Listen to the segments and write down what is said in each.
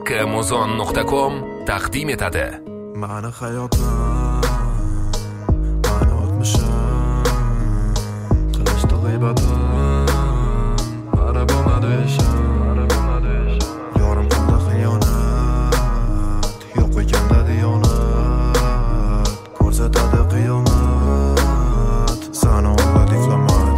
kmozon.com taqdim etadi. Mani hayotim, mani o'tmishim, qilishdi g'iybatim, mani bo'lmadi ishim, yorim qildi xiyonat, yo'q ekanda diyonat, ko'rsatadi qiyomat, sana o'g'li diplomat.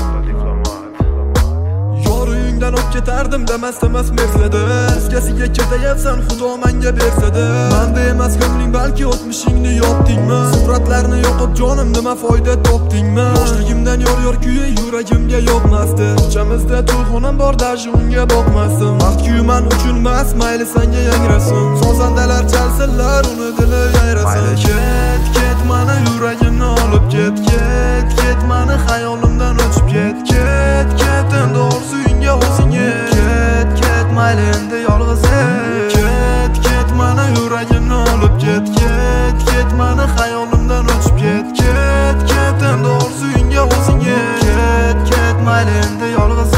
Yoringdan o'p ketardim demas Mercedes, o'zgasiga ketayapsan xudo menga bersada. Menda emas ko'ngling, balki o'tmishingni yopdingmi? Suratlarni yoqib jonim nima foyda topdingmi? Yoshligimdan yor kuyi yuragimga yoqmasdi. Ko'chamizda to'yxonam bor, даже unga boqmasdim. Vaqt kuyman uchun emas, mayli senga yangrasin. Sozandalar chalsinlar, uni dili yayrasin. Mayli ket, mani yuragimni olib ket, mani xayolimdan o'chib ket, endi orzu uyingga o'zing ket, mayli endi yolg'iz ket, mani yuragimni olib ket, mani xayolimdan o'chib ket, endi orzu uyingga o'zing ket, mayli endi yolg'iz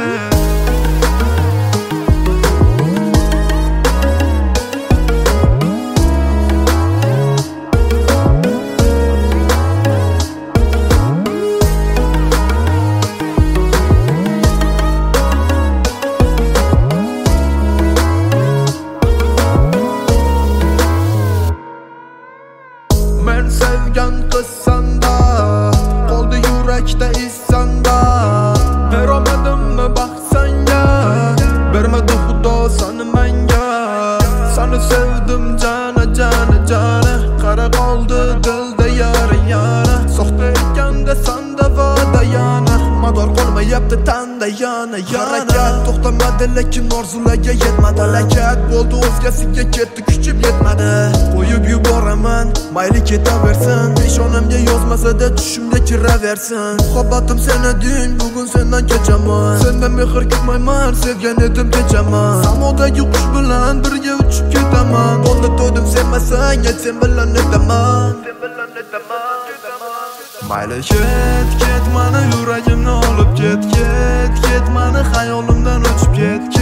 Men sevgan qiz sanda, qoldi yurakda iz sanda. Beromadimmi baxt senga, bermadi xudo seni menga. Seni sevdim jana, qara qoldi dilda yara. Soxta ekanda sanda va'da yana, mador qolmayapti tanda yana. Harakat to'xtamadi, lekin orzularga yetmadi. Halakat bo'ldi, o'zgasiga ketdi, kuchib yetmadi. Qo'yib yuboraman, mayli ketaversin. Peshonamga yozmasa-da tushimga kiraversin. Muhabbatim sen eding, bugun sendan kechaman. Sendan mehr kutmayman, sevgan edim kechaman. Samodagi qush bilan birga uchib ketaman. Bo'ldi to'dim, sevmasang ayt, sen bilan netaman. Mayli ket, mani yuragimni olib ket, mani xayolimdan o'chib ket.